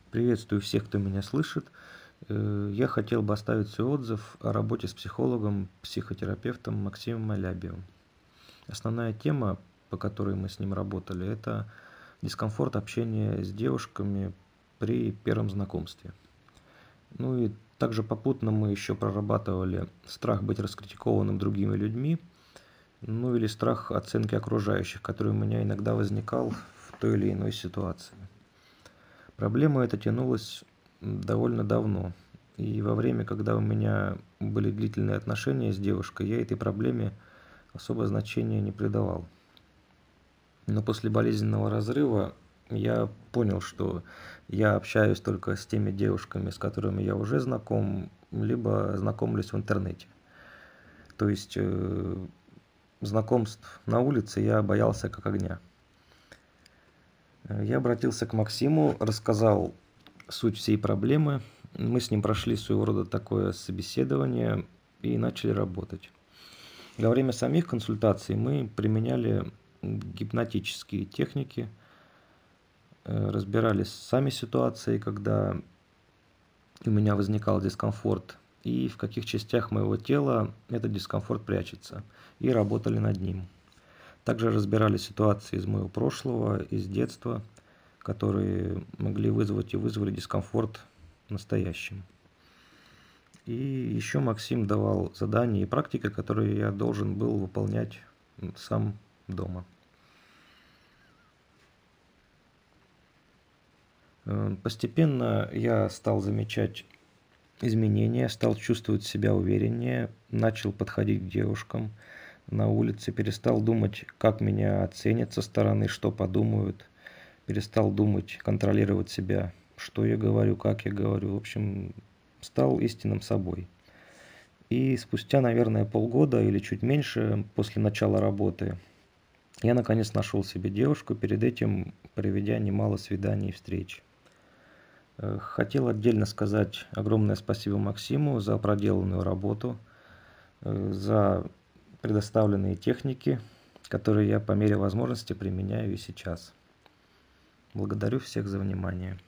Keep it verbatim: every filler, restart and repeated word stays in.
Приветствую всех, кто меня слышит. Э, Я хотел бы оставить свой отзыв о работе с психологом, психотерапевтом Максимом Алябьевым. Основная тема, по которой мы с ним работали, это дискомфорт общения с девушками при первом знакомстве. Ну и также попутно мы еще прорабатывали страх быть раскритикованным другими людьми, ну или страх оценки окружающих, который у меня иногда возникал в той или иной ситуации. Проблема эта тянулась довольно давно. И во время, когда у меня были длительные отношения с девушкой, я этой проблеме особо значения не придавал. Но после болезненного разрыва я понял, что я общаюсь только с теми девушками, с которыми я уже знаком, либо знакомлюсь в интернете. То есть э, знакомств на улице я боялся как огня. Я обратился к Максиму, рассказал суть всей проблемы. Мы с ним прошли своего рода такое собеседование и начали работать. Во время самих консультаций мы применяли гипнотические техники, э, разбирались сами ситуации, когда у меня возникал дискомфорт, и в каких частях моего тела этот дискомфорт прячется, и работали над ним. Также разбирали ситуации из моего прошлого, из детства, которые могли вызвать и вызвали дискомфорт в настоящем. И еще Максим давал задания и практики, которые я должен был выполнять сам дома. Постепенно я стал замечать изменения, стал чувствовать себя увереннее, начал подходить к девушкам на улице, перестал думать, как меня оценят со стороны, что подумают, перестал думать, контролировать себя, что я говорю, как я говорю. В общем, стал истинным собой. И спустя, наверное, полгода или чуть меньше после начала работы я наконец нашел себе девушку, перед этим проведя немало свиданий и встреч. Хотел отдельно сказать огромное спасибо Максиму за проделанную работу, за предоставленные техники, которые я по мере возможности применяю и сейчас. Благодарю всех за внимание.